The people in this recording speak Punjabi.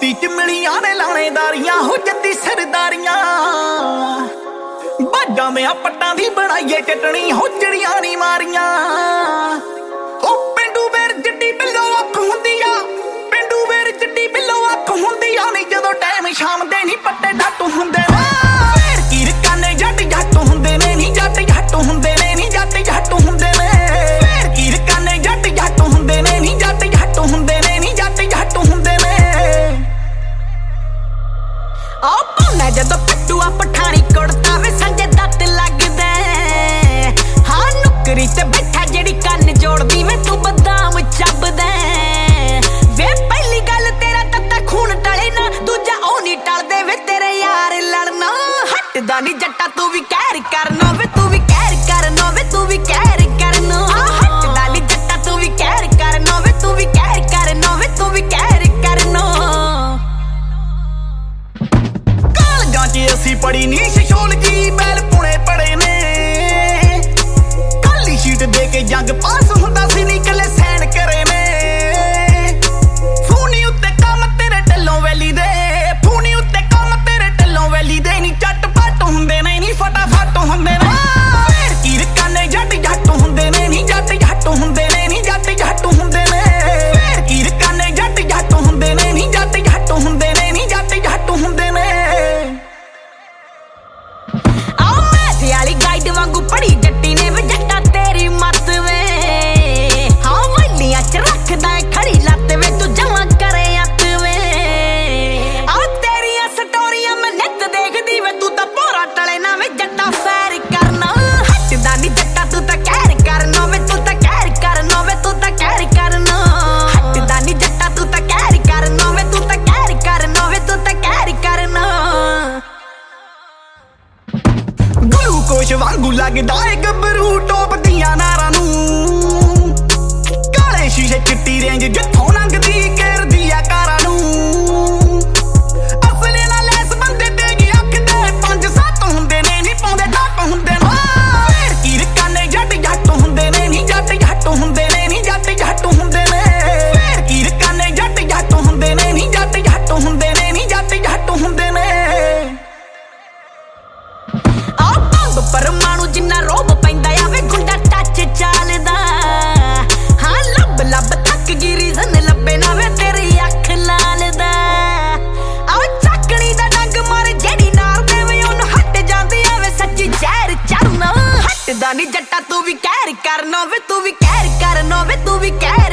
ਮਿੱਟੀ ਚ ਮਿਲੀਆਂ ਨੇ ਲਾਣੇਦਾਰੀਆਂ ਹੋ ਜੱਦੀ ਸਰਦਾਰੀਆਂ ਬਾਜਾਂ ਮੈਂ ਪੱਟਾਂ ਦੀ ਬਣਾਈਏ ਚਟਣੀ ਹੋ ਚੜੀਆਂ ਨੀ ਮਾਰੀਆਂ ਉਹ ਪਿੰਡੂ ਵੇਰ ਜੱਡੀ ਬਿੱਲੋ ਅੱਖ ਹੁੰਦੀ ਆ ਪਿੰਡੂ ਵੇਰ ਜੱਡੀ ਬਿੱਲੋ ਅੱਖ ਹੁੰਦੀ ਆ ਨਹੀਂ ਜਦੋਂ ਟਾਈਮ ਸ਼ਾਮ ਦੇ ਨਹੀਂ ਪੱਟੇ ਡੱਟ ਹੁੰਦੇ ਨੇ ਫੇਰ ਕੀ ਰਕਾਨੇ ਜੱਟ ਜੱਟ ਹੁੰਦੇ ਨੇ ਨਹੀਂ ਜੱਟ ਜੱਟ ਹੁੰਦੇ ਨੇ ਨਹੀਂ ਜੱਟ ਜੱਟ ਹੁੰਦੇ ਨੇ ਫੇਰ ਕੀ ਰਕਾਨੇ ਜੱਟ ਜੱਟ ਹੁੰਦੇ ਨੇ ਨਹੀਂ ਜੱਟ ਜੱਟ ਹੁੰਦੇ ਨੇ ਨਹੀਂ ਜੱਟ ਜੱਟ ਹੁੰਦੇ ਨੇ ਆ ਪਾਉਣਾ ਜਦੋਂ ਪੱਟੂ ਆ ਪਠਾਣੀ ਕੁੜਤਾ ਵੇ ਸੰਜੇ ਦੱਤ ਲੱਗਦਾ ਹਾਂ ਨੁਕਰੀ ਤੇ ਬੈਠਾ ਜਿਹੜੀ ਕੰਨ ਜੋੜਦੀ ਵੇ ਤੂੰ ਬਦਾਮ ਚੱਬਦਾ ਵੇ ਪਹਿਲੀ ਗੱਲ ਤੇਰਾ ਤੱਤਾ ਖੂਨ ਟਲੇ ਨਾ ਦੂਜਾ ਉਹ ਨਹੀਂ ਟਲਦੇ ਵੇ ਤੇਰੇ ਯਾਰ ਲੜਨਾ ਹਟਦਾ ਨਹੀਂ ਜੱਟਾ ਤੂੰ ਵੀ ਕਹਿਰ ਕਰਨਾ ਵੇ ਤੂੰ ਵੀ ਕਹਿਰ ਕਰਨਾ ਵੇ ਤੂੰ ਵੀ ਕਹਿਰ ਕਰਨਾ ਹਟਦਾ ਨਹੀਂ ਜੱਟਾ ਤੂੰ ਵੀ ਕਹਿਰ ਕਰਨਾ ਵੇ ਤੂੰ ਵੀ ਕਹਿਰ ਕਰਨਾ ਵੇ ਤੂੰ ਵੀ ਕਹਿਰ ਕਰਨਾ ਕਾਲਜਾਂ 'ਚ ਅਸੀਂ ਪੜੀ ਨੀ ਸੋਸ਼ੋਲੋਜੀ ਮੈਲ ਪੁਣੇ ਪੜੇ ਨੇ ਕਾਲੀ ਸ਼ੀਟ ਦੇ ਕੇ ਜੰਗ ਪਾਸ ਹੁੰਦਾ ਸੀ ਨੀ ਕੱਲੇ ਸੈਨ ਕਰੇ ਨੇ ਫੂਨੀ ਉੱਤੇ ਕੰਮ ਤੇਰੇ ਢੱਲੋਂ ਵੈਲੀ ਦੇ ਫੂਨੀ ਉੱਤੇ ਕੰਮ ਤੇਰੇ ਢੱਲੋਂ ਵੈਲੀ ਦੇ ਨੀ ਝੱਟ ਪੱਟ ਹੁੰਦੇ ਨੇ ਨੀ ਫਟਾਫਟ ਹੁੰਦੇ ਨੇ ਫੇਰ ਕੀ ਰਕਾਨੇ ਜੱਟ ਜੱਟ ਹੁੰਦੇ ਨੇ ਨੀ ਜੱਟ ਜੱਟ ਹੁੰਦੇ ਨੇ ਨੀ ਜੱਟ ਜੱਟ ਹੁੰਦੇ ਨੇ ਫੇਰ ਕੀ ਰਕਾਨੇ ਜੱਟ ਜੱਟ ਹੁੰਦੇ ਨੇ ਨੀ ਜੱਟ ਜੱਟ ਹੁੰਦੇ ਨੇ ਨੀ ਜੱਟ ਜੱਟ ਹੁੰਦੇ ਨੇ ਆਲੀ ਗਾਈਡ ਵਾਂਗੂ ਪੜੀ ਜੱਟੀ ਨੇ ਵੇ ਜੱਟਾ ਤੇਰੀ ਮੱਤ ਵੇ ਹਾਂ ਵੱਲੀਆਂ ਚ ਰੱਖਦਾ ਖੜੀ ਲੱਤ ਵੇ ਤੂੰ ਜਮਾ ਕਰੇ ਅੱਤ ਵੇ ਆ ਤੇਰੀਆਂ ਸਟੋਰੀਆਂ ਮੈਂ ਨਿੱਤ ਦੇਖਦੀ ਵੇ ਤੂੰ ਤਾਂ ਪੋਰਾ ਟਲੇ ਨਾ ਵੇ ਜੱਟਾ ਫੈਰ ਕਰਨਾ ਹਟਦਾ ਨਹੀਂ ਜੱਟਾ ਤੂੰ ਤਾਂ ਕਹਿਰ ਕਰਨਾ ਵੇ ਤੂੰ ਤਾਂ ਕਹਿਰ ਕਰਨਾ ਵੇ ਤੂੰ ਤਾਂ ਕਹਿਰ ਕਰਨਾ ਹਟਦਾ ਨਹੀਂ ਜੱਟਾ ਤੂੰ ਤਾਂ ਕਹਿਰ ਕਰਨਾ ਵੇ ਤੂੰ ਤਾਂ ਕਹਿਰ ਕਰਨਾ ਵੇ ਤੂੰ ਤਾਂ ਕਹਿਰ ਕਰਨਾ ਗਲੂਕੋਸ਼ ਵਾਂਗੂ ਲੱਗਦਾ ਏ ਗੱਭਰੂ ਟੋਪਦੀਆਂ ਨਾਰਾਂ ਨੂੰ ਕਾਲੇ ਸ਼ੀਸ਼ੇ ਚਿੱਟੀ ਰੇਂਜ ਜਿੱਥੋਂ ਲੰਘਦੀ ਘੇਰਦੀ ਆ ਕਾਰਾਂ ਨੂੰ ਅਸਲੇ ਨਾਲ ਲੈਸ ਬੰਦੇ ਤੇ ਜੀ ਅੱਖ ਦੇ 5-7 ਹੁੰਦੇ ਨੇ ਨਹੀਂ ਪਾਉਂਦੇ ਟੱਪ ਹੁੰਦੇ ਨੇ ਫੇਰ ਕੀ ਰਕਾਨੇ ਜੱਟ ਜੱਟ ਹੁੰਦੇ ਨੇ ਨਹੀਂ ਜੱਟ ਜੱਟ ਹੁੰਦੇ ਨੇ ਨਹੀਂ ਜੱਟ ਜੱਟ ਹੁੰਦੇ ਨੇ ਫੇਰ ਕੀ ਰਕਾਨੇ ਜੱਟ ਜੱਟ ਹੁੰਦੇ ਨੇ ਨਹੀਂ ਜੱਟ ਜੱਟ ਹੁੰਦੇ ਨੇ ਨਹੀਂ ਜੱਟ ਜੱਟ ਹੁੰਦੇ ਨੇ ਪਰਮਾਣੂ ਜਿੰਨਾ ਰੋਬ ਪੈਂਦਾ ਆ ਵੇ ਗੁੰਡਾ ਟੱਚ ਚੱਲਦਾ ਹਾਂ ਲੱਭ ਲੱਭ ਥੱਕ ਗਈ ਰੀਜ਼ਨ ਲੱਭੇ ਨਾ ਵੇ ਤੇਰੀ ਅੱਖ ਲਾਲ ਦਾ ਆ ਚੱਕਣੀ ਦਾ ਡੰਗ ਮਾਰ ਜਿਹੜੀ ਨਾਲ ਦੇ ਵੇ ਉਹਨੂੰ ਹਟ ਜਾਂਦੀ ਆ ਵੇ ਸੱਚੀ ਜ਼ਹਿਰ ਚੜਨਾ ਹਟਦਾ ਨਹੀਂ ਜੱਟਾ ਤੂੰ ਵੀ ਕਹਿਰ ਕਰਨਾ ਵੇ ਤੂੰ ਵੀ ਕਹਿਰ ਕਰਨਾ ਵੇ ਤੂੰ ਵੀ ਕਹਿਰ